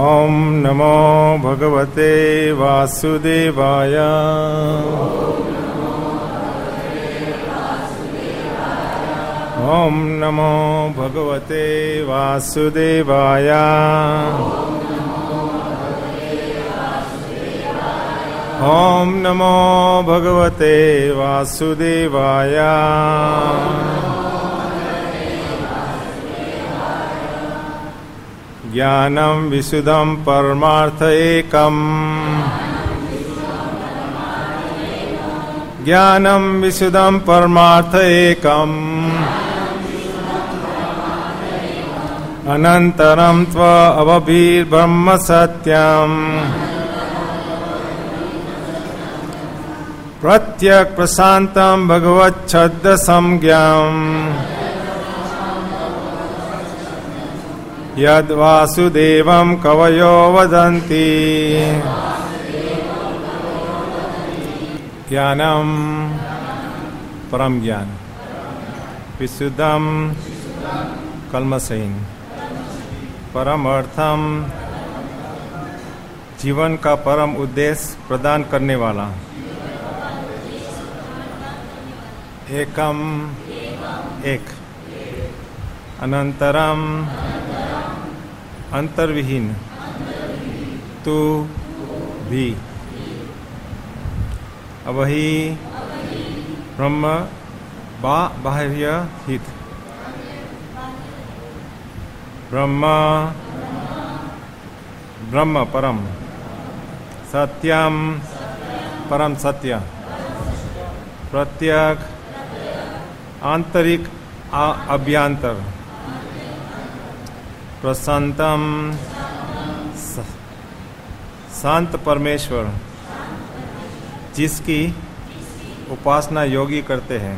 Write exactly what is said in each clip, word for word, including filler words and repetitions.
ओम नमो भगवते वासुदेवाय। ओम नमो भगवते वासुदेवाय। ओम नमो भगवते वासुदेवाय। ज्ञानं विशुद्धं परमार्थ एकम्। ज्ञानं विशुद्धं परमार्थ एकम्। अनन्तरं त्व अवभिर्ब्रह्म सत्यम्। प्रत्यक् प्रशान्तं भगवच्छब्द संज्ञम्। यद् वासुदेवं कवयो वदन्ति। ज्ञानं परम ज्ञान विशुद्धं कल्मषहीन परम अर्थम जीवन का परम उद्देश्य प्रदान करने वाला। एकम एक। अनंतरम अंतर्विहीन तू भी। अवही ब्रह्म बा बाह्य हित। ब्रह्म ब्रह्म परम सत्यम परम सत्य। प्रत्यक आंतरिक अभ्यंतर। प्रशांतम शांत परमेश्वर जिसकी उपासना योगी करते हैं।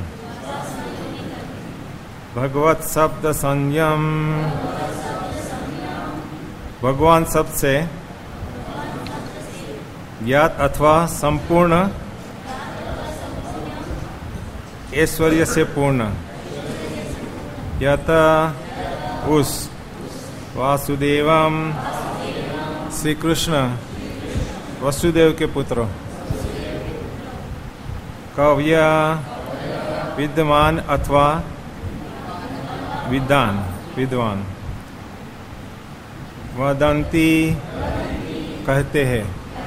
भगवत शब्द संयम भगवान शब्द से ज्ञात अथवा संपूर्ण ऐश्वर्य से पूर्ण। यत उस वासुदेवम श्री कृष्ण वसुदेव के पुत्र कव्य विद्यमान अथवा विद्वान विद्वान वदंती कहते हैं।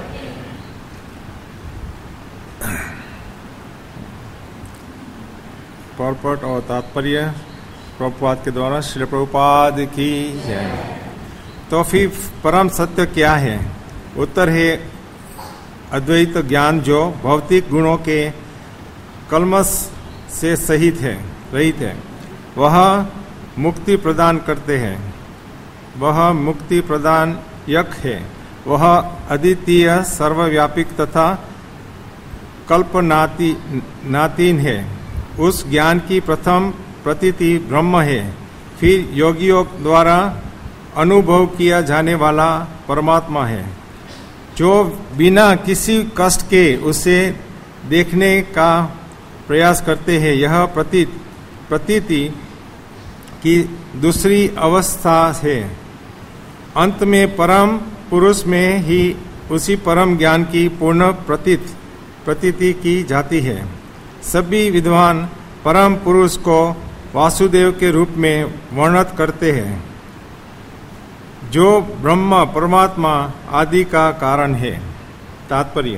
पॉपट और तात्पर्य प्रभुपाद के द्वारा श्री प्रभुपाद की जय। तो फिर परम सत्य क्या है? उत्तर है अद्वैत ज्ञान जो भौतिक गुणों के कलमश से सहित है रहित है। वह मुक्ति प्रदान करते हैं। वह मुक्ति प्रदान यक है। वह अद्वितीय सर्वव्यापी तथा कल्पनाती नातीन है। उस ज्ञान की प्रथम प्रतीति ब्रह्म है। फिर योगियों द्वारा अनुभव किया जाने वाला परमात्मा है जो बिना किसी कष्ट के उसे देखने का प्रयास करते हैं। यह प्रतीत प्रतीति की दूसरी अवस्था है। अंत में परम पुरुष में ही उसी परम ज्ञान की पूर्ण प्रतीत प्रतीति की जाती है। सभी विद्वान परम पुरुष को वासुदेव के रूप में वर्णित करते हैं जो ब्रह्म परमात्मा आदि का कारण है। तात्पर्य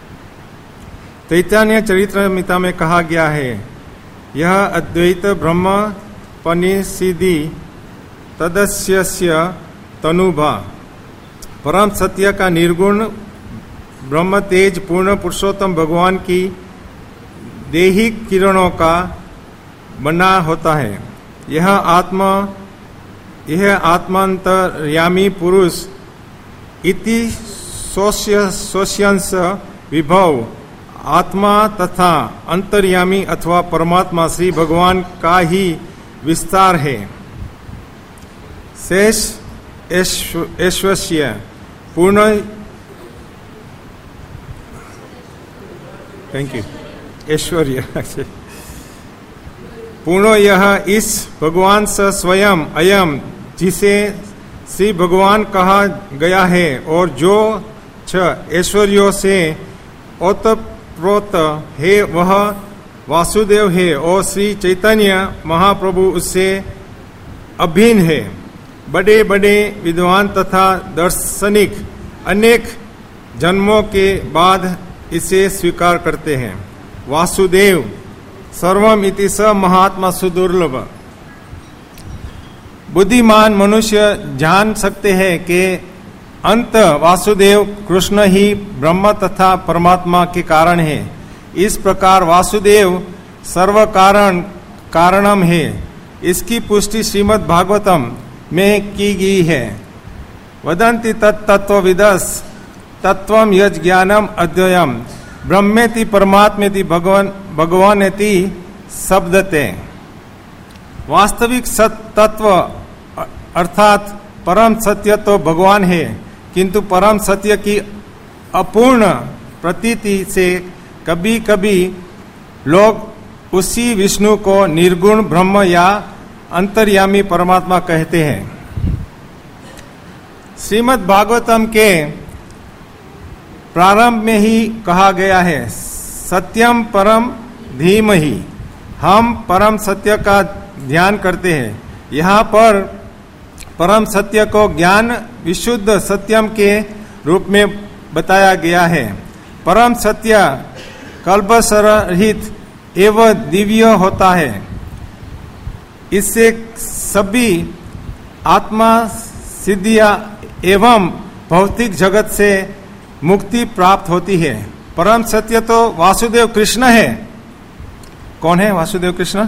चैतन्य चरितमृता में कहा गया है, यह अद्वैत ब्रह्म पनिसिद्धि तदस्यस्य तनुभा। परम सत्य का निर्गुण ब्रह्म तेज पूर्ण पुरुषोत्तम भगवान की दैहिक किरणों का बना होता है। यह आत्मा यह आत्मांतर्यामी पुरुष इति सोष्यंश विभव आत्मा तथा अंतर्यामी अथवा परमात्मा श्री भगवान का ही विस्तार है। शेष ऐश्वर्य पूर्ण थैंक यू ऐश्वर्य पूर्ण यह इस भगवान से स्वयं अयम जिसे श्री भगवान कहा गया है और जो छह ऐश्वर्यों से ओतप्रोत है वह वासुदेव है और श्री चैतन्य महाप्रभु उससे अभिन्न है। बड़े बड़े विद्वान तथा दार्शनिक अनेक जन्मों के बाद इसे स्वीकार करते हैं। वासुदेव सर्वम इति स महात्मा सुदुर्लभ। बुद्धिमान मनुष्य जान सकते हैं कि अंत वासुदेव कृष्ण ही ब्रह्म तथा परमात्मा के कारण है। इस प्रकार वासुदेव सर्व कारण कारणम है। इसकी पुष्टि श्रीमद् भागवतम में की गई है। वदन्ति तत्तत्वविदस् तत्वम यज् ज्ञानम अद्वयम ब्रह्मेति परमात्मेति भगवान भगवानेति शब्दते। वास्तविक सत्य तत्व अर्थात परम सत्य तो भगवान है, किंतु परम सत्य की अपूर्ण प्रतीति से कभी कभी लोग उसी विष्णु को निर्गुण ब्रह्म या अंतर्यामी परमात्मा कहते हैं। श्रीमद् भागवतम के प्रारंभ में ही कहा गया है, सत्यम परम धीमहि। हम परम सत्य का ध्यान करते हैं। यहाँ पर परम सत्य को ज्ञान विशुद्ध सत्यम के रूप में बताया गया है। परम सत्य कल्पसरहित एवं दिव्य होता है। इससे सभी आत्मा सिद्धियां एवं भौतिक जगत से मुक्ति प्राप्त होती है। परम सत्य तो वासुदेव कृष्ण है। कौन है वासुदेव कृष्ण?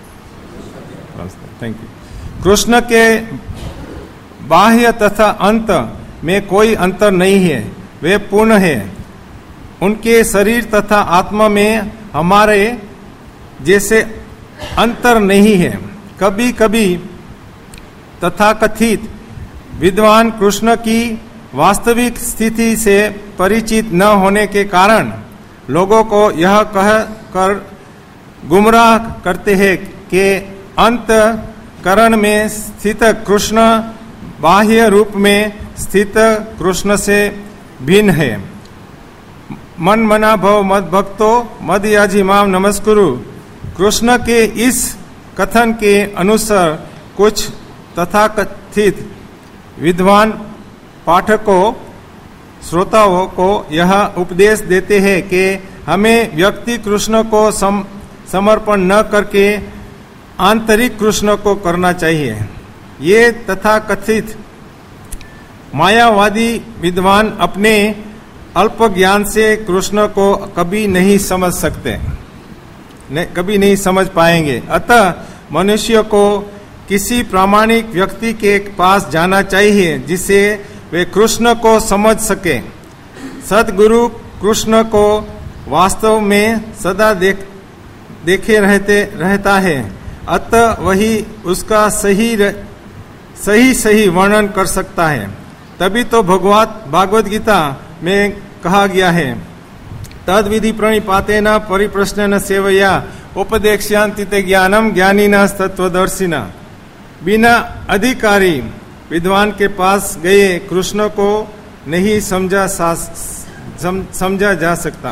Thank you. कृष्ण के बाह्य तथा अंत में कोई अंतर नहीं है, वे पूर्ण है। उनके शरीर तथा आत्मा में हमारे जैसे अंतर नहीं है। कभी कभी तथाकथित विद्वान कृष्ण की वास्तविक स्थिति से परिचित न होने के कारण लोगों को यह कह कर गुमराह करते हैं कि अंत करण में स्थित कृष्ण बाह्य रूप में स्थित कृष्ण से भिन्न है। मन मना भव मद भक्तो मद याजी माम नमस्कुरु। कृष्ण के इस कथन के अनुसार कुछ तथाकथित विद्वान पाठकों श्रोताओं को यह उपदेश देते हैं कि हमें व्यक्ति कृष्ण को सम, समर्पण न करके आंतरिक कृष्ण को करना चाहिए। ये तथाकथित मायावादी विद्वान अपने अल्प ज्ञान से कृष्ण को कभी नहीं समझ सकते, ने, कभी नहीं समझ पाएंगे। अतः मनुष्य को किसी प्रामाणिक व्यक्ति के पास जाना चाहिए जिसे वे कृष्ण को समझ सके। सद्गुरु कृष्ण को वास्तव में सदा देख देखे रहते रहता है, अतः वही उसका सही सही सही वर्णन कर सकता है। तभी तो भगवत भागवत गीता में कहा गया है, तद विधि प्रणिपाते न परिप्रश्न न सेवया उपदेक्ष्यांति ते ज्ञानम ज्ञानिना तत्वदर्शिना। बिना अधिकारी विद्वान के पास गए कृष्ण को नहीं समझा सम, समझा जा सकता।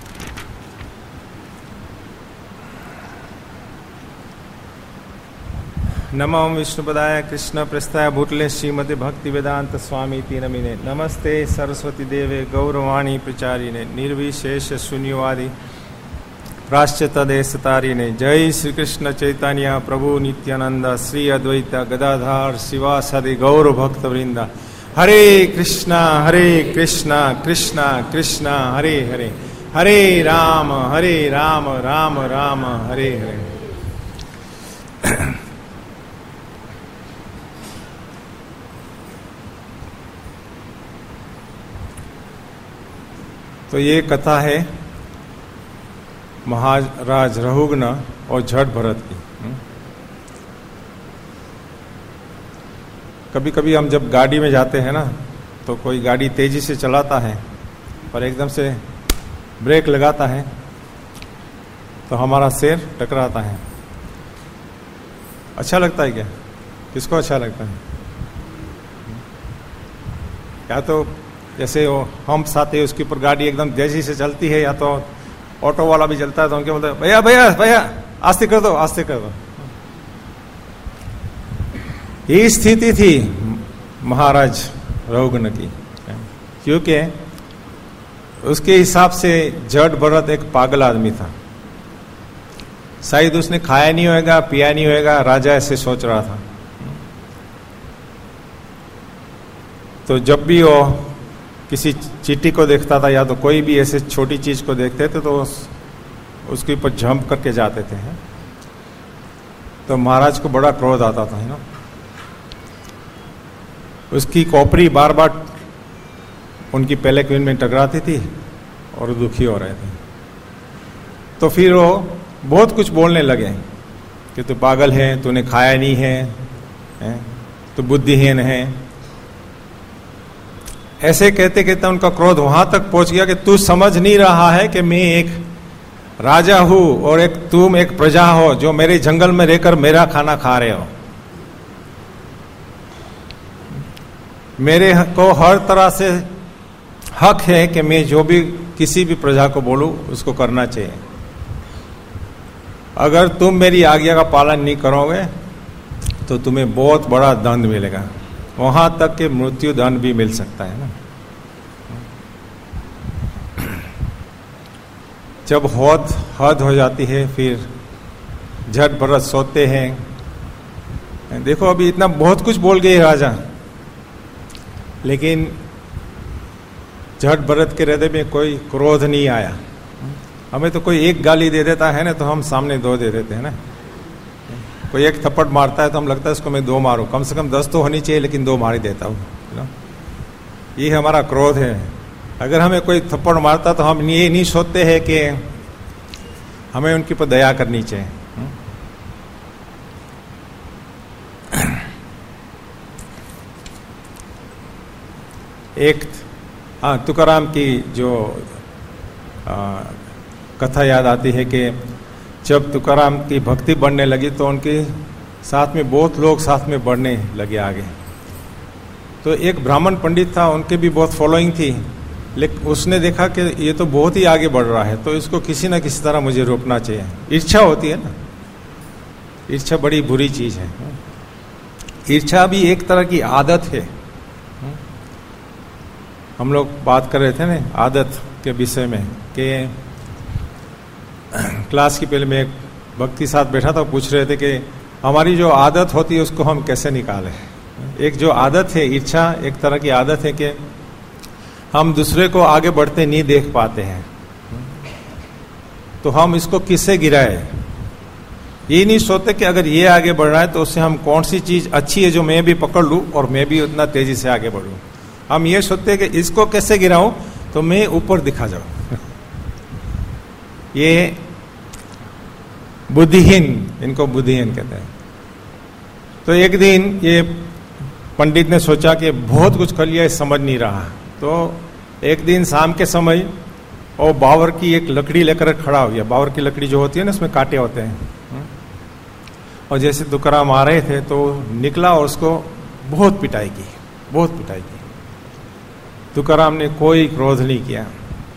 नमो विष्णुपदाय कृष्ण प्रस्थाय भूतले श्रीमते भक्ति वेदांत स्वामी तीन मीने। नमस्ते सरस्वती देवे गौरवाणी प्रचारिणे निर्विशेष शून्यवादी प्राश्चित देशतारिणे। जय श्री कृष्ण चैतन्य प्रभु नित्यानंद श्री अद्वैत गदाधार शिवासादि गौर भक्त वृंदा। हरे कृष्णा हरे कृष्णा कृष्णा कृष्णा हरे हरे, हरे राम हरे राम राम राम हरे हरे। तो ये कथा है महाराज रहुग्न और झट भरत की। कभी कभी हम जब गाड़ी में जाते हैं ना, तो कोई गाड़ी तेजी से चलाता है और एकदम से ब्रेक लगाता है तो हमारा सिर टकराता है। अच्छा लगता है क्या? किसको अच्छा लगता है? या तो जैसे वो हम्प्स आते हैं उसके ऊपर गाड़ी एकदम तेजी से चलती है, या तो ऑटो वाला भी चलता है तो उनके बोलते हैं भैया भैया भैया आस्ते कर दो आस्ते कर दो। ये स्थिति थी महाराज रहुगण की, क्योंकि उसके हिसाब से जट भरत एक पागल आदमी था। शायद उसने खाया नहीं होगा, पिया नहीं होगा, राजा ऐसे सोच रहा था। तो जब भी वो किसी चींटी को देखता था या तो कोई भी ऐसे छोटी चीज को देखते थे तो उस, उसके ऊपर जंप करके जाते थे। तो महाराज को बड़ा क्रोध आता था, है ना। उसकी कॉपरी बार बार उनकी पहले क्वीन में टकराती थी और दुखी हो रहे थे। तो फिर वो बहुत कुछ बोलने लगे कि तू पागल है, तूने खाया नहीं है, है? तू बुद्धिहीन है। ऐसे कहते कहते उनका क्रोध वहां तक पहुंच गया कि तू समझ नहीं रहा है कि मैं एक राजा हूं और एक तुम एक प्रजा हो जो मेरे जंगल में रहकर मेरा खाना खा रहे हो। मेरे को हर तरह से हक है कि मैं जो भी किसी भी प्रजा को बोलूं उसको करना चाहिए। अगर तुम मेरी आज्ञा का पालन नहीं करोगे तो तुम्हें बहुत बड़ा दंड मिलेगा, वहां तक कि मृत्यु दंड भी मिल सकता है ना। जब हद हद हो जाती है फिर झट भरत सोते हैं। देखो अभी इतना बहुत कुछ बोल गए राजा, लेकिन झट भरत के हृदय में कोई क्रोध नहीं आया। हमें तो कोई एक गाली दे देता है ना तो हम सामने दो दे देते हैं ना। कोई एक थप्पड़ मारता है तो हम लगता है इसको मैं दो मारूं, कम से कम दस तो होनी चाहिए लेकिन दो मार ही देता हूं। ये हमारा क्रोध है। अगर हमें कोई थप्पड़ मारता तो हम ये नहीं सोचते हैं कि हमें उनके ऊपर दया करनी चाहिए। एक हाँ तुकाराम की जो आ, कथा याद आती है कि जब तुकाराम की भक्ति बढ़ने लगी तो उनके साथ में बहुत लोग साथ में बढ़ने लगे आगे। तो एक ब्राह्मण पंडित था, उनके भी बहुत फॉलोइंग थी, लेकिन उसने देखा कि ये तो बहुत ही आगे बढ़ रहा है तो इसको किसी ना किसी तरह मुझे रोकना चाहिए। ईर्ष्या होती है ना, ईर्ष्या बड़ी बुरी चीज है। ईर्ष्या भी एक तरह की आदत है। हम लोग बात कर रहे थे ना आदत के विषय में कि क्लास की पहले मैं एक भक्ति साथ बैठा था, पूछ रहे थे कि हमारी जो आदत होती है उसको हम कैसे निकालें। एक जो आदत है ईर्ष्या, एक तरह की आदत है कि हम दूसरे को आगे बढ़ते नहीं देख पाते हैं तो हम इसको किससे गिराए। ये नहीं सोचते कि अगर ये आगे बढ़ रहा है तो उससे हम कौन सी चीज अच्छी है जो मैं भी पकड़ लूं और मैं भी उतना तेजी से आगे बढ़ूं। हम ये सोचते हैं कि इसको कैसे गिराऊं तो मैं ऊपर दिखा जाऊं। ये बुद्धिहीन, इनको बुद्धिहीन कहते हैं। तो एक दिन ये पंडित ने सोचा कि बहुत कुछ कर लिया, समझ नहीं रहा। तो एक दिन शाम के समय वो बावर की एक लकड़ी लेकर खड़ा हो गया। बावर की लकड़ी जो होती है ना उसमें कांटे होते हैं। और जैसे तुकाराम आ रहे थे तो निकला और उसको बहुत पिटाई की, बहुत पिटाई की। तुकाराम ने कोई क्रोध नहीं किया,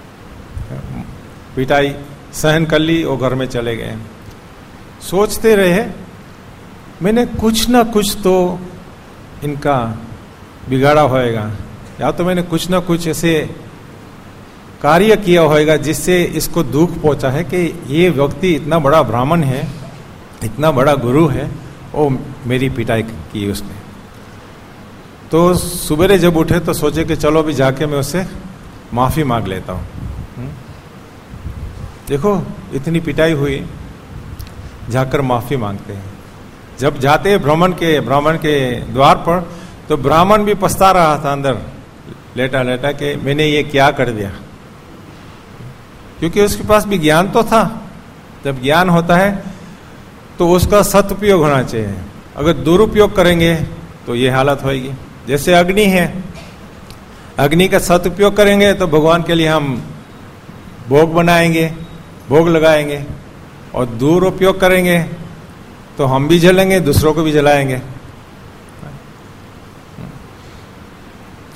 पिटाई सहन कर ली और घर में चले गए। सोचते रहे मैंने कुछ ना कुछ तो इनका बिगाड़ा होएगा, या तो मैंने कुछ ना कुछ ऐसे कार्य किया होएगा जिससे इसको दुख पहुंचा है कि ये व्यक्ति इतना बड़ा ब्राह्मण है, इतना बड़ा गुरु है, वो मेरी पिटाई की उसने। तो सुबह जब उठे तो सोचे कि चलो भी जाके मैं उससे माफी मांग लेता हूं। देखो इतनी पिटाई हुई, जाकर माफी मांगते हैं। जब जाते ब्राह्मण के ब्राह्मण के द्वार पर तो ब्राह्मण भी पछता रहा था अंदर लेटा लेटा कि मैंने ये क्या कर दिया, क्योंकि उसके पास भी ज्ञान तो था। जब ज्ञान होता है तो उसका सदुपयोग होना चाहिए। अगर दुरुपयोग करेंगे तो ये हालत होगी। जैसे अग्नि है, अग्नि का सदुपयोग करेंगे तो भगवान के लिए हम भोग बनाएंगे, भोग लगाएंगे, और दुरुपयोग करेंगे तो हम भी जलेंगे, दूसरों को भी जलाएंगे।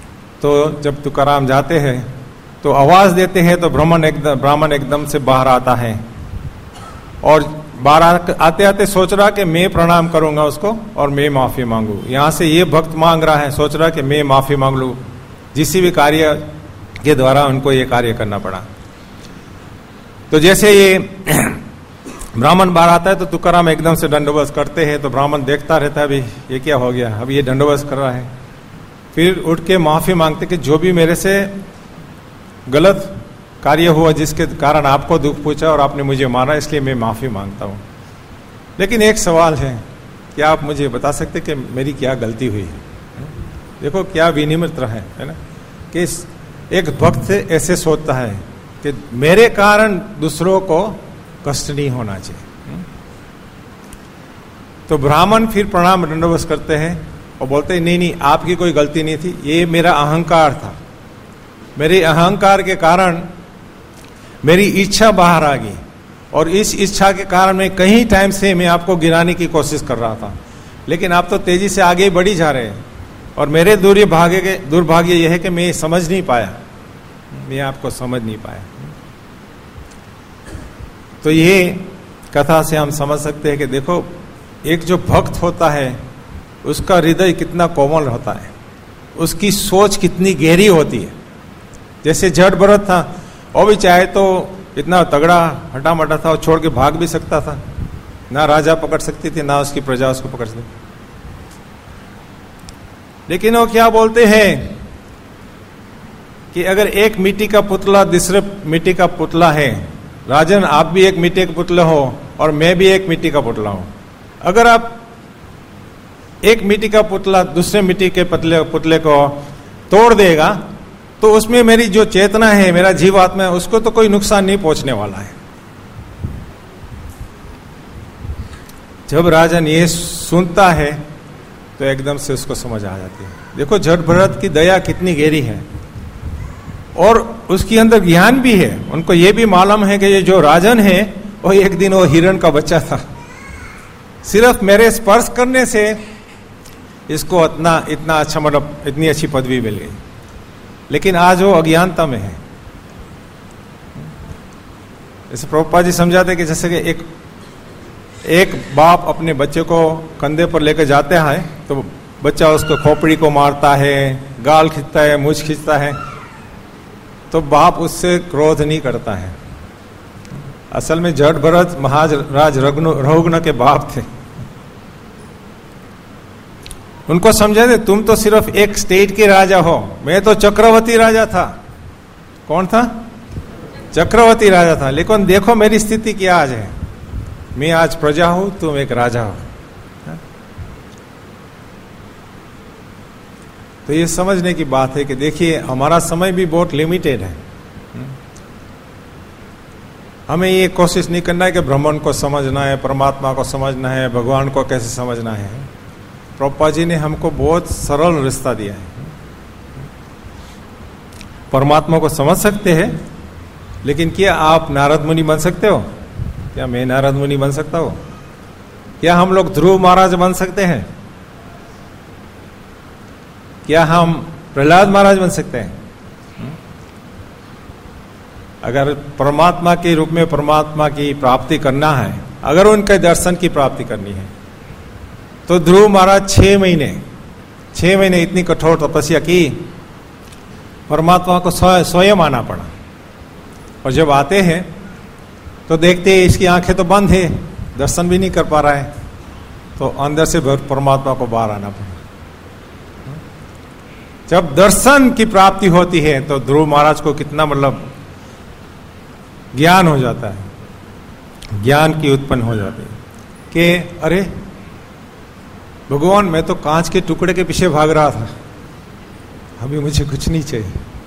तो जब तुकाराम जाते हैं तो आवाज देते हैं तो ब्राह्मण एकदम ब्राह्मण एकदम से बाहर आता है और बाहर आते आते सोच रहा कि मैं प्रणाम करूंगा उसको और मैं माफी मांगू। यहां से ये भक्त मांग रहा है, सोच रहा कि मैं माफी मांग लूं, जिस भी कार्य के द्वारा उनको ये कार्य करना पड़ा। तो जैसे ये ब्राह्मण बाहर आता है तो तुकाराम एकदम से दंडोबस्त करते हैं, तो ब्राह्मण देखता रहता है, अभी ये क्या हो गया, अब ये दंडोबस्त कर रहा है। फिर उठ के माफी मांगते कि जो भी मेरे से गलत कार्य हुआ जिसके कारण आपको दुख पहुंचा और आपने मुझे मारा, इसलिए मैं माफी मांगता हूं। लेकिन एक सवाल है, क्या आप मुझे बता सकते कि मेरी क्या गलती हुई है? देखो क्या विनिम्रता है, है ना, कि एक भक्त ऐसे सोचता है कि मेरे कारण दूसरों को कष्ट नहीं होना चाहिए। तो ब्राह्मण फिर प्रणाम दंडवत करते हैं और बोलते हैं नहीं नहीं आपकी कोई गलती नहीं थी, ये मेरा अहंकार था, मेरे अहंकार के कारण मेरी इच्छा बाहर आ गई और इस इच्छा के कारण मैं कई टाइम से मैं आपको गिराने की कोशिश कर रहा था, लेकिन आप तो तेजी से आगे बढ़ी जा रहे हैं और मेरे दुर्भाग्य के दुर्भाग्य यह है कि मैं समझ नहीं पाया, मैं आपको समझ नहीं पाया। तो ये कथा से हम समझ सकते हैं कि देखो एक जो भक्त होता है उसका हृदय कितना कोमल होता है, उसकी सोच कितनी गहरी होती है। जैसे जट भरत था, वो भी चाहे तो इतना तगड़ा हटा मटा था, वो छोड़ के भाग भी सकता था, ना राजा पकड़ सकती थी ना उसकी प्रजा उसको पकड़ सकती। लेकिन वो क्या बोलते हैं कि अगर एक मिट्टी का पुतला दूसरे मिट्टी का पुतला है, राजन आप भी एक मिट्टी के पुतले हो और मैं भी एक मिट्टी का पुतला हूं, अगर आप एक मिट्टी का पुतला दूसरे मिट्टी के पुतले पुतले को तोड़ देगा तो उसमें मेरी जो चेतना है, मेरा जीवात्मा है, उसको तो कोई नुकसान नहीं पहुंचने वाला है। जब राजन ये सुनता है तो एकदम से उसको समझ आ जाती है। देखो जट भरत की दया कितनी गहरी है और उसके अंदर ज्ञान भी है। उनको ये भी मालूम है कि ये जो राजन है वो एक दिन वो हिरण का बच्चा था, सिर्फ मेरे स्पर्श करने से इसको इतना इतना अच्छा मतलब इतनी अच्छी पदवी मिल गई, लेकिन आज वो अज्ञानता में है। जैसे प्रभुपाद जी समझाते कि जैसे कि एक एक बाप अपने बच्चे को कंधे पर लेकर जाते हैं तो बच्चा उसको खोपड़ी को मारता है, गाल खींचता है, मुंह खींचता है, तो बाप उससे क्रोध नहीं करता है। असल में जट भरत महाराज रघुन के बाप थे। उनको समझा दे तुम तो सिर्फ एक स्टेट के राजा हो, मैं तो चक्रवर्ती राजा था। कौन था? चक्रवर्ती राजा था। लेकिन देखो मेरी स्थिति क्या आज है, मैं आज प्रजा हूं, तुम एक राजा हो। तो ये समझने की बात है कि देखिए हमारा समय भी बहुत लिमिटेड है। हमें ये कोशिश नहीं करना है कि ब्रह्मांड को समझना है, परमात्मा को समझना है, भगवान को कैसे समझना है। प्रभुपाद जी ने हमको बहुत सरल रास्ता दिया है। परमात्मा को समझ सकते हैं, लेकिन क्या आप नारद मुनि बन सकते हो? क्या मैं नारद मुनि बन सकता हूं? क्या हम लोग ध्रुव महाराज बन सकते हैं? क्या हम प्रहलाद महाराज बन सकते हैं? अगर परमात्मा के रूप में परमात्मा की प्राप्ति करना है, अगर उनके दर्शन की प्राप्ति करनी है, तो ध्रुव महाराज छह महीने छह महीने इतनी कठोर तपस्या की, परमात्मा को स्वयं आना पड़ा। और जब आते हैं तो देखते हैं इसकी आंखें तो बंद है, दर्शन भी नहीं कर पा रहा है, तो अंदर से परमात्मा को बाहर आना पड़ा। जब दर्शन की प्राप्ति होती है तो ध्रुव महाराज को कितना मतलब ज्ञान हो जाता है, ज्ञान की उत्पन्न हो जाती है कि अरे भगवान, मैं तो कांच के टुकड़े के पीछे भाग रहा था, अभी मुझे कुछ नहीं चाहिए।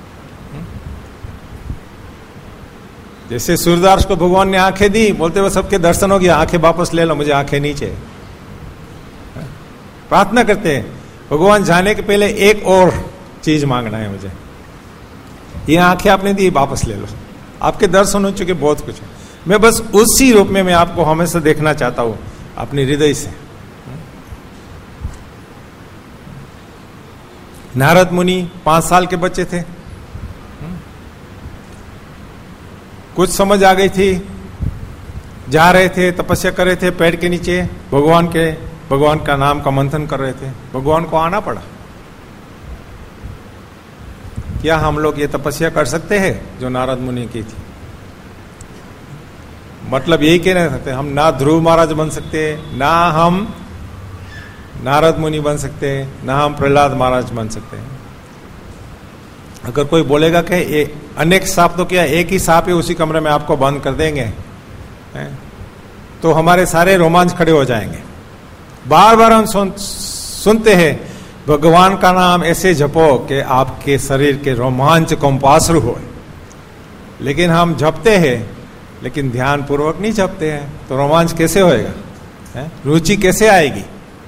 जैसे सूरदास को भगवान ने आंखें दी, बोलते हुए सबके दर्शन हो गया, आंखें वापस ले लो, मुझे आंखें नहीं चाहिए। प्रार्थना करते हैं भगवान जाने के पहले एक और चीज मांगना है मुझे, ये आंखें आपने दी, वापस ले लो, आपके दर्शन हो चुके, बहुत कुछ है। मैं बस उसी रूप में मैं आपको हमेशा देखना चाहता हूं, अपने हृदय से। नारद मुनि पांच साल के बच्चे थे, कुछ समझ आ गई थी, जा रहे थे, तपस्या कर रहे थे पेड़ के नीचे, भगवान के भगवान का नाम का मंथन कर रहे थे, भगवान को आना पड़ा। क्या हम लोग ये तपस्या कर सकते हैं जो नारद मुनि की थी? मतलब यही कहना चाहते हम ना ध्रुव महाराज बन सकते, ना हम नारद मुनि बन सकते, ना हम प्रहलाद महाराज बन सकते। अगर कोई बोलेगा कि ए, अनेक सांप तो क्या एक ही सांप है उसी कमरे में आपको बंद कर देंगे है? तो हमारे सारे रोमांच खड़े हो जाएंगे। बार बार हम सुन, सुनते हैं भगवान का नाम ऐसे जपो कि आपके शरीर के रोमांच कंपासरु हो, लेकिन हम जपते हैं लेकिन ध्यान पूर्वक नहीं जपते हैं, तो रोमांच कैसे होएगा है? रुचि कैसे आएगी?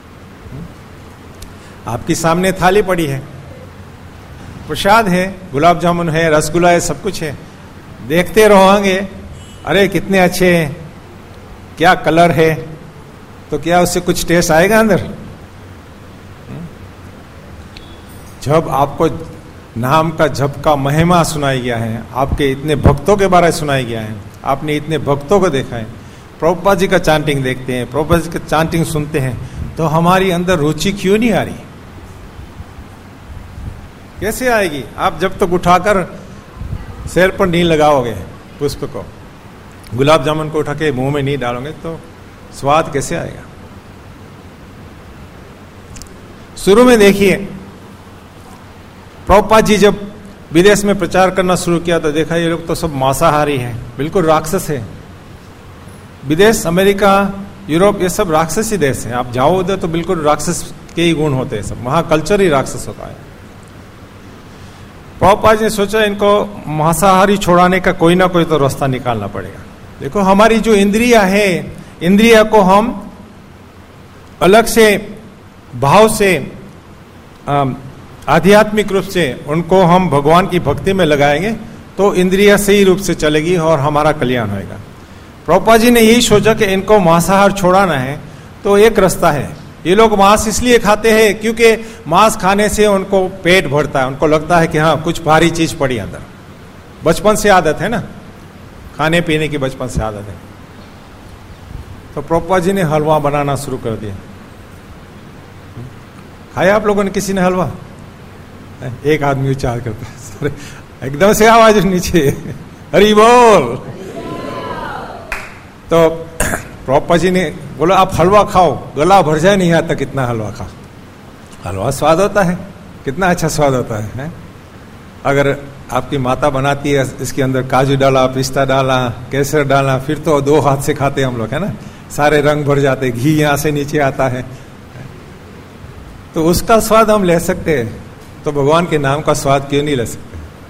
आपकी सामने थाली पड़ी है, प्रसाद है, गुलाब जामुन है, रसगुल्ला है, सब कुछ है, देखते रहोगे अरे कितने अच्छे हैं, क्या कलर है, तो क्या उससे कुछ टेस्ट आएगा अंदर? जब आपको नाम का जप का महिमा सुनाई गया है, आपके इतने भक्तों के बारे में सुनाई गया है, आपने इतने भक्तों को देखा है, प्रभुपाद जी का चांटिंग देखते हैं, प्रभुपाद जी का चांटिंग सुनते हैं, तो हमारी अंदर रुचि क्यों नहीं आ रही? कैसे आएगी? आप जब तक उठाकर सिर पर नहीं लगाओगे पुष्प को, गुलाब जामुन को उठा के मुंह में नहीं डालोगे, तो स्वाद कैसे आएगा? शुरू में देखिए प्रभुपाद जी जब विदेश में प्रचार करना शुरू किया तो देखा ये लोग तो सब मांसाहारी हैं, बिल्कुल राक्षस है। विदेश, अमेरिका, यूरोप, ये सब राक्षसी देश है। आप जाओ उधर तो बिल्कुल राक्षस के ही गुण होते हैं, सब वहां कल्चर ही राक्षस होता है। प्रभुपाद जी ने सोचा इनको मांसाहारी छोड़ाने का कोई ना कोई तो रास्ता निकालना पड़ेगा। देखो हमारी जो इंद्रिया है, इंद्रिया को हम अलग से भाव से, आध्यात्मिक रूप से उनको हम भगवान की भक्ति में लगाएंगे तो इंद्रिया सही रूप से चलेगी और हमारा कल्याण होएगा। प्रभुपाद जी ने यही सोचा कि इनको मांसाहार छोड़ाना है, तो एक रास्ता है। ये लोग मांस इसलिए खाते हैं क्योंकि मांस खाने से उनको पेट भरता है, उनको लगता है कि हाँ कुछ भारी चीज पड़ी अंदर, बचपन से आदत है ना, खाने पीने की बचपन से आदत है। तो प्रभुपाद जी ने हलवा बनाना शुरू कर दिया। खाया आप लोगों ने किसी ने हलवा? एक आदमी उच्चार करता है, एकदम से आवाज नीचे, हरि बोल। तो प्रभुपाद जी ने बोला आप हलवा खाओ, गला भर जाए नहीं आता कितना हलवा खाओ। हलवा स्वाद होता है, कितना अच्छा स्वाद होता है, है? अगर आपकी माता बनाती है, इसके अंदर काजू डाला, पिस्ता डाला, केसर डाला, फिर तो दो हाथ से खाते हम लोग, है ना, सारे रंग भर जाते, घी यहां से नीचे आता है, तो उसका स्वाद हम ले सकते हैं, तो भगवान के नाम का स्वाद क्यों नहीं ले सकते?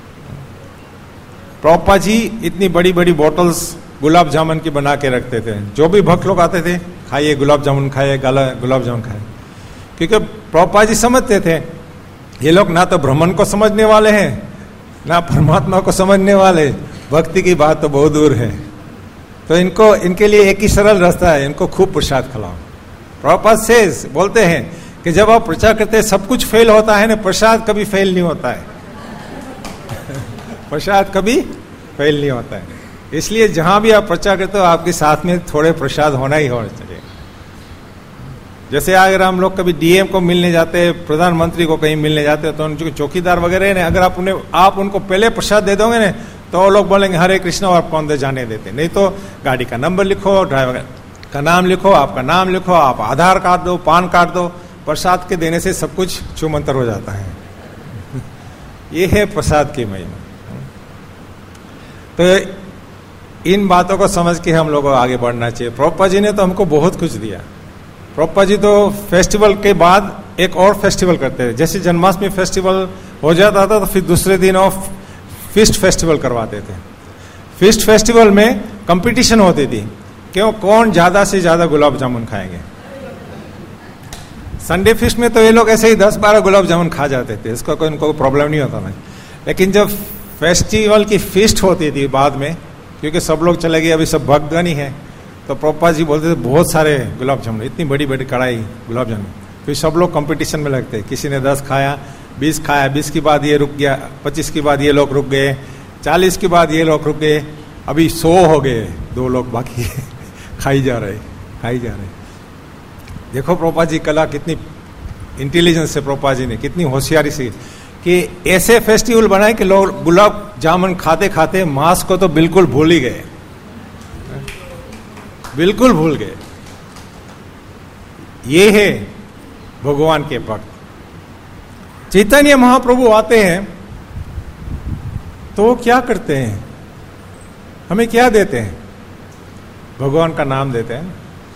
प्रभुपाद जी इतनी बड़ी बड़ी बोतल्स गुलाब जामुन की बना के रखते थे, जो भी भक्त लोग आते थे, खाइए गुलाब जामुन, खाइए गुलाब जामुन खाए, क्योंकि प्रभुपाद जी समझते थे ये लोग ना तो ब्राह्मण को समझने वाले हैं, ना परमात्मा को समझने वाले, भक्ति की बात तो बहुत दूर है, तो इनको इनके लिए एक ही सरल रास्ता है, इनको खूब प्रसाद खिलाओ। प्रभुपाद से बोलते हैं कि जब आप प्रचार करते हैं सब कुछ फेल होता है ना, प्रसाद कभी फेल नहीं होता है प्रसाद कभी फेल नहीं होता है। इसलिए जहां भी आप प्रचार करते हो आपके साथ में थोड़े प्रसाद होना ही होना चाहिए। जैसे अगर हम लोग कभी डीएम को मिलने जाते हैं, प्रधानमंत्री को कहीं मिलने जाते हैं, तो उनके चौकीदार वगैरह ने अगर आप उन्हें आप उनको पहले प्रसाद दे दोगे ना, तो वो लोग बोलेंगे हरे कृष्णा और आपको अंदर जाने देते। नहीं तो गाड़ी का नंबर लिखो, ड्राइवर का नाम लिखो, आपका नाम लिखो, आप आधार कार्ड दो, पान कार्ड दो, प्रसाद के देने से सब कुछ छूमंतर हो जाता है ये है प्रसाद की महिमा। तो इन बातों को समझ के हम लोगों को आगे बढ़ना चाहिए। प्रभुपाद जी ने तो हमको बहुत कुछ दिया। प्रभुपाद जी तो फेस्टिवल के बाद एक और फेस्टिवल करते थे, जैसे जन्माष्टमी फेस्टिवल हो जाता था तो फिर दूसरे दिन वो फिस्ट फेस्टिवल करवाते थे। फिस्ट फेस्टिवल में कंपटीशन होती थी, क्यों, कौन ज्यादा से ज्यादा गुलाब जामुन खाएंगे। संडे फिस्ट में तो ये लोग ऐसे ही दस बारह गुलाब जामुन खा जाते थे, इसका कोई इनको प्रॉब्लम नहीं होता था। लेकिन जब फेस्टिवल की फिस्ट होती थी बाद में, क्योंकि सब लोग चले गए, अभी सब भक्तगण ही है, तो प्रभुपाद जी बोलते थे बहुत सारे गुलाब जामुन, इतनी बड़ी बड़ी कढ़ाई गुलाब जामुन, फिर सब लोग कंपटीशन में लगते, किसी ने दस खाया, बीस खाया, बीस के बाद ये रुक गया, पच्चीस के बाद ये लोग रुक गए, चालीस के बाद ये लोग रुक गए, अभी सौ हो गए, दो लोग बाकी खाई जा रहे खाई जा रहे देखो प्रभुपाद जी कला कितनी इंटेलिजेंस से प्रभुपाद जी ने कितनी होशियारी से कि ऐसे फेस्टिवल बनाए कि लोग गुलाब जामुन खाते खाते मांस को तो बिल्कुल भूल ही गए, बिल्कुल भूल गए। ये है भगवान के भक्त। चैतन्य महाप्रभु आते हैं तो वो क्या करते हैं, हमें क्या देते हैं? भगवान का नाम देते हैं।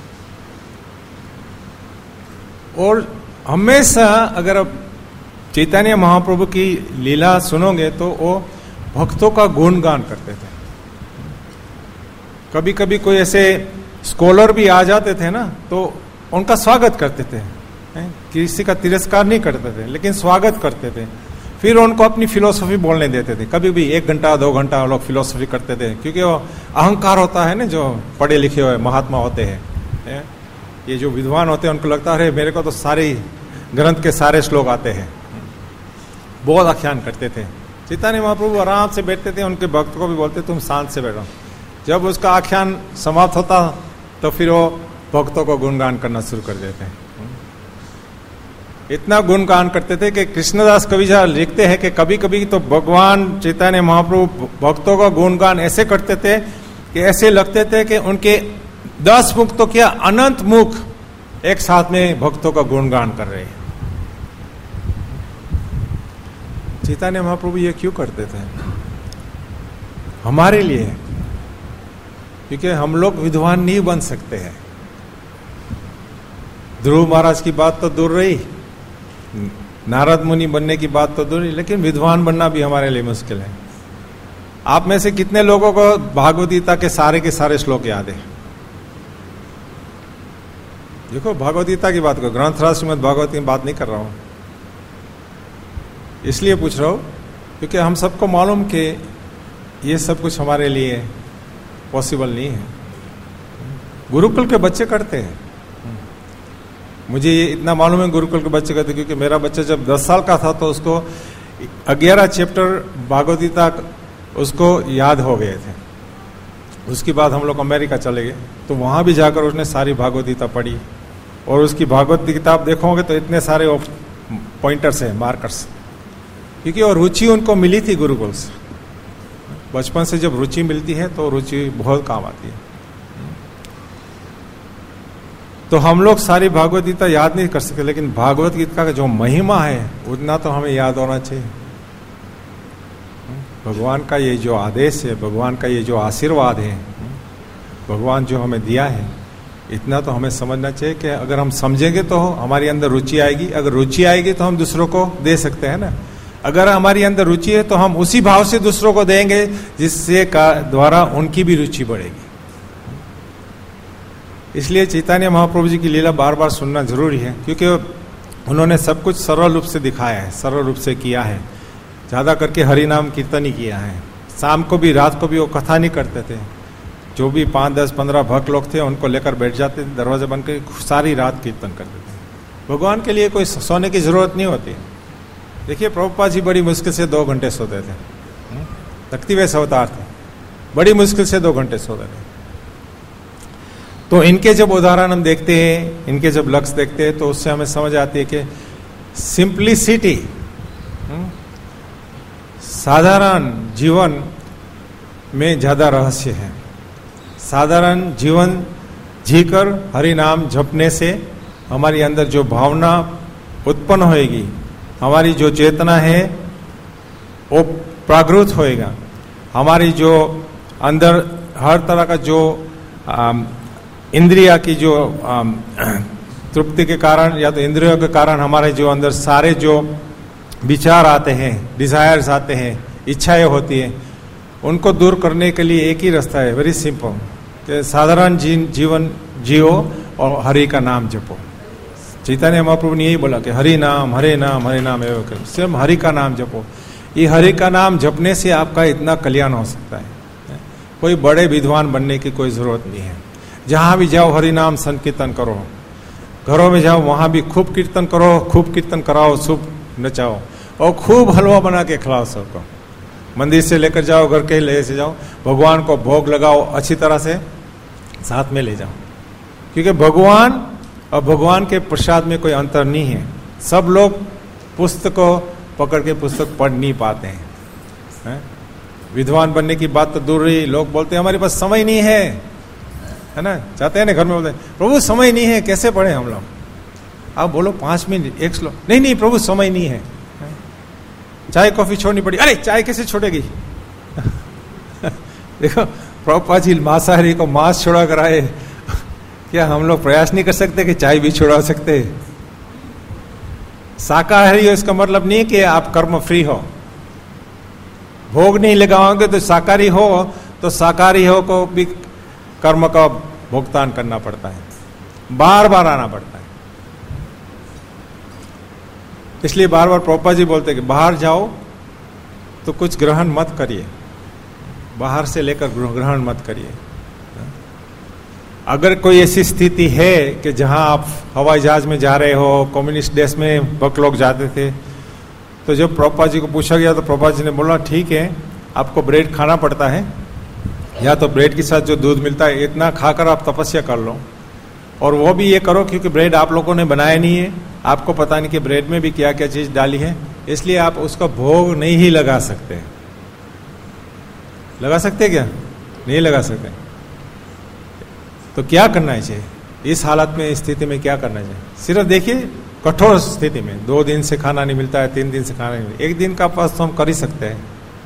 और हमेशा अगर आप चैतन्य महाप्रभु की लीला सुनोगे तो वो भक्तों का गुणगान करते थे। कभी कभी कोई ऐसे स्कॉलर भी आ जाते थे ना तो उनका स्वागत करते थे, किसी का तिरस्कार नहीं करते थे लेकिन स्वागत करते थे। फिर उनको अपनी फिलोसफी बोलने देते थे। कभी भी एक घंटा दो घंटा लोग फिलोसफी करते थे, क्योंकि वो अहंकार होता है ना, जो पढ़े लिखे हुए महात्मा होते हैं, ये जो विद्वान होते हैं उनको लगता है मेरे को तो सारे ग्रंथ के सारे श्लोक आते हैं। बहुत आख्यान करते थे। चैतन्य महाप्रभु आराम से बैठते थे, उनके भक्त को भी बोलते तुम शांत से बैठो। जब उसका आख्यान समाप्त होता तो फिर वो भक्तों को गुणगान करना शुरू कर देते हैं। इतना गुणगान करते थे कि कृष्णदास कविजा लिखते हैं कि कभी कभी तो भगवान चैतन्य महाप्रभु भक्तों का गुणगान ऐसे करते थे कि ऐसे लगते थे कि उनके दस मुख तो क्या अनंत मुख एक साथ में भक्तों का गुणगान कर रहे हैं। चैतन्य महाप्रभु ये क्यों करते थे? हमारे लिए, क्योंकि हम लोग विद्वान नहीं बन सकते हैं। ध्रुव महाराज की बात तो दूर रही, नारद मुनि बनने की बात तो दूर रही, लेकिन विद्वान बनना भी हमारे लिए मुश्किल है। आप में से कितने लोगों को भागवत गीता के सारे के सारे श्लोक याद है? देखो, भागवत गीता की बात करो, ग्रंथराज श्रीमद् भागवत की बात नहीं कर रहा हूं। इसलिए पूछ रहा हूं क्योंकि हम सबको मालूम कि ये सब कुछ हमारे लिए पॉसिबल नहीं है। गुरुकुल के बच्चे करते हैं, मुझे ये इतना मालूम है गुरुकुल के बच्चे करते, क्योंकि मेरा बच्चा जब दस साल का था तो उसको ग्यारह चैप्टर भागवत गीता उसको याद हो गए थे। उसके बाद हम लोग अमेरिका चले गए तो वहां भी जाकर उसने सारी भागवत गीता पढ़ी, और उसकी भागवत गीता आप देखोगे तो इतने सारे पॉइंटर्स हैं, मार्कर्स, क्योंकि वो रुचि उनको मिली थी गुरुकुल से। बचपन से जब रुचि मिलती है तो रुचि बहुत काम आती है। तो हम लोग सारी भागवत गीता याद नहीं कर सकते, लेकिन भागवत गीता का जो महिमा है उतना तो हमें याद होना चाहिए। भगवान का ये जो आदेश है, भगवान का ये जो आशीर्वाद है, भगवान जो हमें दिया है, इतना तो हमें समझना चाहिए कि अगर हम समझेंगे तो हमारी अंदर रुचि आएगी। अगर रुचि आएगी तो हम दूसरों को दे सकते हैं ना। अगर हमारी अंदर रुचि है तो हम उसी भाव से दूसरों को देंगे जिससे का द्वारा उनकी भी रुचि बढ़ेगी। इसलिए चैतन्य महाप्रभु जी की लीला बार बार सुनना जरूरी है, क्योंकि उन्होंने सब कुछ सरल रूप से दिखाया है, सरल रूप से किया है। ज्यादा करके हरि नाम कीर्तन ही किया है। शाम को भी रात को भी वो कथा नहीं करते थे। जो भी पांच दस पंद्रह भक्त लोग थे उनको लेकर बैठ जाते थे, दरवाजे बंद करके सारी रात कीर्तन करते थे। भगवान के लिए कोई सोने की जरूरत नहीं होती। देखिए, प्रभुपाद जी बड़ी मुश्किल से दो घंटे सोते थे, तख्ती वैसे अवतार थे, बड़ी मुश्किल से दो घंटे सोते थे। तो इनके जब उदाहरण हम देखते हैं, इनके जब लक्ष्य देखते हैं, तो उससे हमें समझ आती है कि सिंप्लिसिटी, साधारण जीवन में ज्यादा रहस्य है। साधारण जीवन जीकर हरि नाम जपने से हमारी अंदर जो भावना उत्पन्न होएगी, हमारी जो चेतना है वो प्राकृत होएगा। हमारी जो अंदर हर तरह का जो इंद्रिया की जो तृप्ति के कारण या तो इंद्रियों के कारण हमारे जो अंदर सारे जो विचार आते हैं, डिजायर्स आते हैं, इच्छाएं होती हैं, उनको दूर करने के लिए एक ही रास्ता है, वेरी सिंपल, कि साधारण जी, जीवन जियो और हरि का नाम जपो। चैतन्य महाप्रभु ने यही बोला कि हरि नाम हरे नाम हरे नाम एवं करो, सिर्फ हरि का नाम जपो। ये हरि का नाम जपने से आपका इतना कल्याण हो सकता है। कोई बड़े विद्वान बनने की कोई जरूरत नहीं है। जहां भी जाओ हरि नाम संकीर्तन करो, घरों में जाओ वहां भी खूब कीर्तन करो, खूब कीर्तन कराओ, खूब नचाओ, और खूब हलवा बना के खिलाओ सबको। मंदिर से लेकर जाओ, घर के ले से जाओ, भगवान को भोग लगाओ अच्छी तरह से, साथ में ले जाओ। क्योंकि भगवान और भगवान के प्रसाद में कोई अंतर नहीं है। सब लोग पुस्तक को पकड़ के पुस्तक पढ़ नहीं पाते हैं, है? विद्वान बनने की बात तो दूर रही, लोग बोलते हैं हमारे पास समय नहीं है, है ना, चाहते हैं ना, घर में बोलते हैं प्रभु समय नहीं है, कैसे पढ़े हम लोग। आप बोलो पांच मिनट एक श्लोक, नहीं नहीं प्रभु समय नहीं है, चाय कॉफी छोड़नी पड़ी, अरे चाय कैसे छोड़ेगी। देखो प्रभुपाद जी मांसाहारी को मांस छोड़ा कराए, क्या हम लोग प्रयास नहीं कर सकते कि चाय भी छोड़ा सकते। शाकाहारी हो इसका मतलब नहीं कि आप कर्म फ्री हो, भोग नहीं लगाओगे तो शाकाहारी हो, तो शाकाहारी हो को भी कर्म का भुगतान करना पड़ता है, बार बार आना पड़ता है। इसलिए बार बार प्रभुपाद जी बोलते हैं कि बाहर जाओ तो कुछ ग्रहण मत करिए, बाहर से लेकर ग्रहण मत करिए। अगर कोई ऐसी स्थिति है कि जहां आप हवाई जहाज में जा रहे हो, कम्युनिस्ट देश में भक्त लोग जाते थे, तो जब प्रभुपाद जी को पूछा गया तो प्रभुपाद जी ने बोला ठीक है आपको ब्रेड खाना पड़ता है, या तो ब्रेड के साथ जो दूध मिलता है इतना खाकर आप तपस्या कर लो, और वो भी ये करो क्योंकि ब्रेड आप लोगों ने बनाया नहीं है, आपको पता नहीं कि ब्रेड में भी क्या क्या चीज डाली है, इसलिए आप उसका भोग नहीं ही लगा सकते। लगा सकते क्या? नहीं लगा सकते। तो क्या करना चाहिए इस हालत में, स्थिति में क्या करना चाहिए? सिर्फ देखिए कठोर स्थिति में दो दिन से खाना नहीं मिलता है, तीन दिन से खाना नहीं मिलता, एक दिन का पास तो हम कर ही सकते हैं।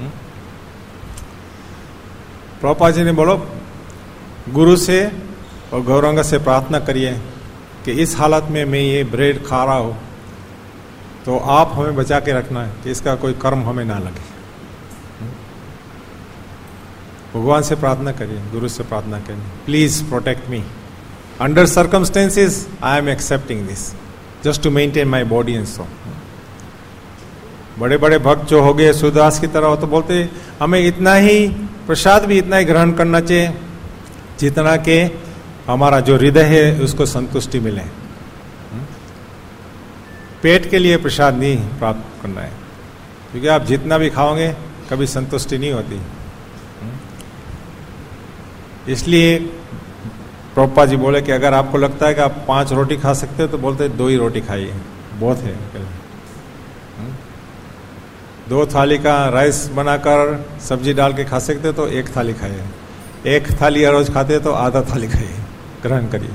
प्रभुपाद जी ने बोलो गुरु से और गौरंग से प्रार्थना करिए कि इस हालत में मैं ये ब्रेड खा रहा हूं, तो आप हमें बचा के रखना है कि इसका कोई कर्म हमें ना लगे। भगवान से प्रार्थना करिए, गुरु से प्रार्थना करिए, please protect me under circumstances, I am accepting this just to maintain my body and soul. बड़े बड़े भक्त जो हो गए सूरदास की तरह हो तो बोलते हमें इतना ही प्रसाद भी इतना ही ग्रहण करना चाहिए जितना कि हमारा जो हृदय है उसको संतुष्टि मिले। पेट के लिए प्रसाद नहीं प्राप्त करना है, क्योंकि आप जितना भी खाओगे कभी संतुष्टि नहीं होती। इसलिए प्रभुपाद जी बोले कि अगर आपको लगता है कि आप पांच रोटी खा सकते हो तो बोलते दो ही रोटी खाइए, बहुत है। दो थाली का राइस बनाकर सब्जी डाल के खा सकते हो तो एक थाली खाइए, एक थाली हर रोज खाते हो तो आधा थाली खाइए, ग्रहण करिए।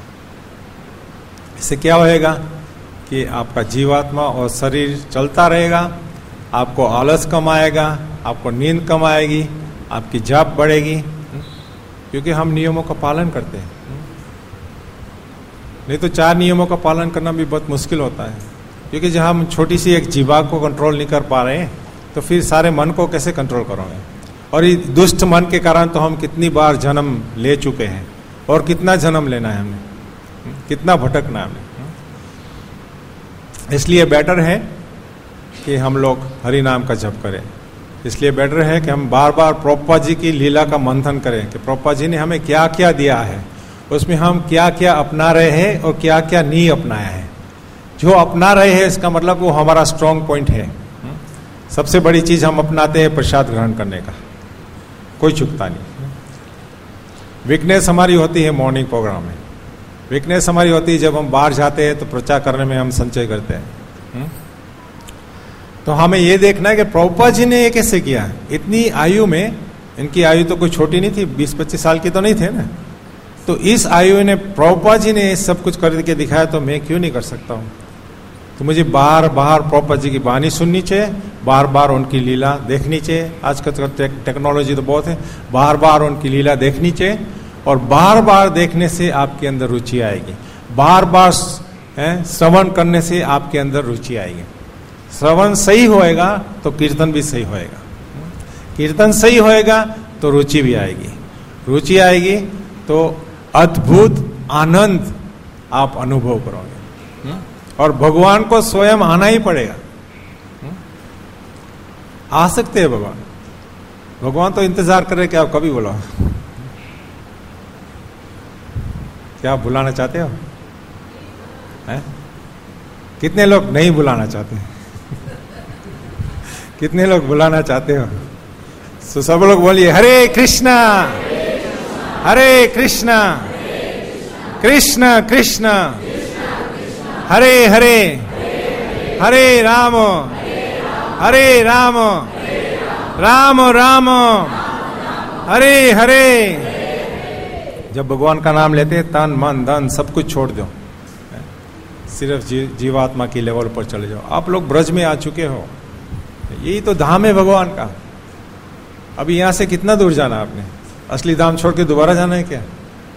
इससे क्या होएगा कि आपका जीवात्मा और शरीर चलता रहेगा, आपको आलस कम आएगा, आपको नींद कम आएगी, आपकी जाप बढ़ेगी, क्योंकि हम नियमों का पालन करते हैं। नहीं तो चार नियमों का पालन करना भी बहुत मुश्किल होता है, क्योंकि जहां हम छोटी सी एक जीवा को कंट्रोल नहीं कर पा रहे हैं तो फिर सारे मन को कैसे कंट्रोल करोगे। और इस दुष्ट मन के कारण तो हम कितनी बार जन्म ले चुके हैं, और कितना जन्म लेना है हमने, कितना भटकना है हमने। इसलिए बेटर है कि हम लोग हरि नाम का जप करें। इसलिए बेटर है कि हम बार बार प्रभुपाद जी की लीला का मंथन करें कि प्रभुपाद जी ने हमें क्या क्या दिया है, उसमें हम क्या क्या अपना रहे हैं और क्या क्या नहीं अपनाया है। जो अपना रहे हैं इसका मतलब वो हमारा स्ट्रॉन्ग पॉइंट है। सबसे बड़ी चीज हम अपनाते हैं प्रसाद ग्रहण करने का, कोई चुकता नहीं। वीकनेस हमारी होती है मॉर्निंग प्रोग्राम में, वीकनेस हमारी होती है जब हम बाहर जाते हैं तो प्रचार करने में हम संचय करते हैं। तो हमें ये देखना है कि प्रभुपाद जी ने ये कैसे किया। इतनी आयु में, इनकी आयु तो कोई छोटी नहीं थी, बीस पच्चीस साल की तो नहीं थे ना, तो इस आयु ने प्रभुपाद जी ने सब कुछ करके दिखाया, तो मैं क्यों नहीं कर सकता हूँ। तो मुझे बार बार प्रभुपाद जी की वाणी सुननी चाहिए, बार बार उनकी लीला देखनी चाहिए। आजकल टेक, टेक्नोलॉजी तो बहुत है, बार बार उनकी लीला देखनी चाहिए, और बार बार देखने से आपके अंदर रुचि आएगी, बार बार श्रवण करने से आपके अंदर रुचि आएगी। श्रवण सही होएगा तो कीर्तन भी सही होएगा, कीर्तन सही होएगा तो रुचि भी आएगी, रुचि आएगी तो अद्भुत आनंद आप अनुभव करोगे, और भगवान को स्वयं आना ही पड़ेगा। आ सकते हैं भगवान, भगवान तो इंतजार कर रहे कि आप कभी बुलाओ। क्या आप बुलाना चाहते हो? है? कितने लोग नहीं बुलाना चाहते हैं? कितने लोग बुलाना चाहते हो? तो सब लोग बोलिए हरे कृष्णा हरे कृष्णा कृष्ण कृष्ण हरे हरे हरे राम हरे राम राम राम हरे हरे। जब भगवान का नाम लेते हैं तन मन धन सब कुछ छोड़ दो, सिर्फ जी, जीवात्मा की लेवल पर चले जाओ। आप लोग ब्रज में आ चुके हो, यही तो धाम है भगवान का। अभी यहां से कितना दूर जाना आपने? असली धाम छोड़ के दोबारा जाना है क्या?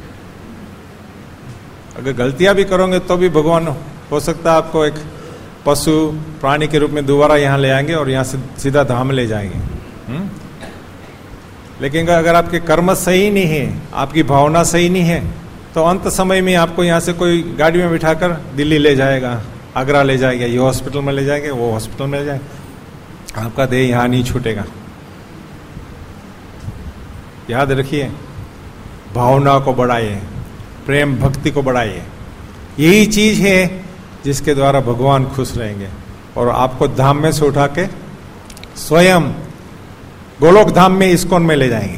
अगर गलतियां भी करोगे तो भी भगवान हो सकता है आपको एक पशु प्राणी के रूप में दोबारा यहां ले आएंगे और यहां से सीधा धाम ले जाएंगे। हुँ? लेकिन अगर आपके कर्म सही नहीं है, आपकी भावना सही नहीं है, तो अंत समय में आपको यहां से कोई गाड़ी में बिठाकर दिल्ली ले जाएगा, आगरा ले जाएगा, ये हॉस्पिटल में ले जाएंगे, वो हॉस्पिटल में ले जाएगा, आपका देह यहां नहीं छूटेगा। याद रखिए, भावना को बढ़ाइए, प्रेम भक्ति को बढ़ाइए। यही चीज है जिसके द्वारा भगवान खुश रहेंगे और आपको धाम में से उठा के स्वयं गोलोक धाम में इस्कॉन में ले जाएंगे।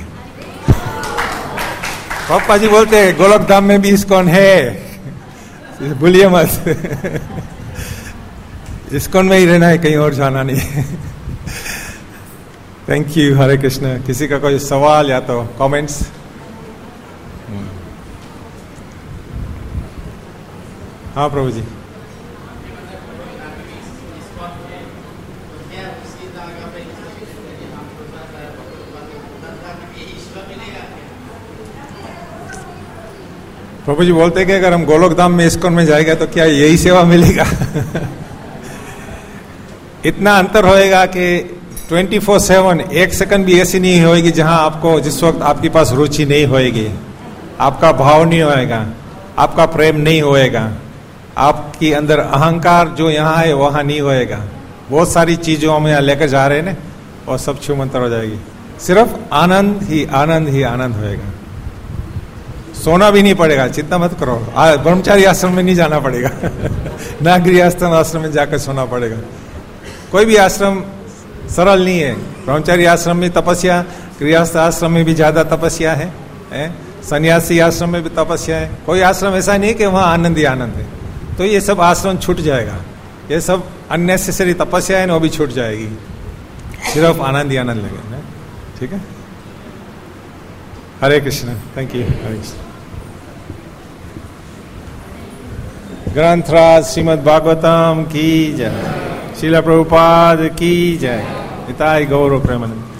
पापा जी बोलते हैं गोलोक धाम में भी इस्कॉन है, भूलिए मत। इस्कॉन में ही रहना है, कहीं और जाना नहीं। Thank you. हरे कृष्ण। किसी का कोई सवाल या तो कमेंट्स? हाँ प्रभु जी। प्रभु जी बोलते हैं कि अगर हम गोलोक धाम में इस्कॉन में जाएगा तो क्या यही सेवा मिलेगा? इतना अंतर होएगा कि ट्वेंटी फोर सेवन एक सेकंड भी ऐसी नहीं होएगी जहां आपको जिस वक्त आपके पास रुचि नहीं होएगी, आपका भाव नहीं होएगा, आपका प्रेम नहीं होएगा, आपके अंदर अहंकार जो यहाँ है वहां नहीं होएगा। बहुत सारी चीजों हम यहाँ लेकर जा रहे हैं ना, और सब छूमंतर हो जाएगी। सिर्फ आनंद ही आनंद ही आनंद होएगा। सोना भी नहीं पड़ेगा, चिंता मत करो। ब्रह्मचारी आश्रम में नहीं जाना पड़ेगा। ना गृहस्थ आश्रम में जाकर सोना पड़ेगा। कोई भी आश्रम सरल नहीं है। ब्रह्मचारी आश्रम में तपस्या, गृहस्थ आश्रम में भी ज्यादा तपस्या है, है? सन्यासी आश्रम में भी तपस्या है। कोई आश्रम ऐसा नहीं है कि वहां आनंद ही आनंद है। तो ये सब आश्रम छूट जाएगा, ये सब अननेसेसरी तपस्या है ना, वो भी छूट जाएगी। सिर्फ आनंद ही आनंद लगेगा। ठीक है। हरे कृष्ण। Thank you. हरे कृष्ण। ग्रंथराज श्रीमद् भागवतम की जय, श्रील प्रभुपाद की जय, निताय गौर प्रेमानंद।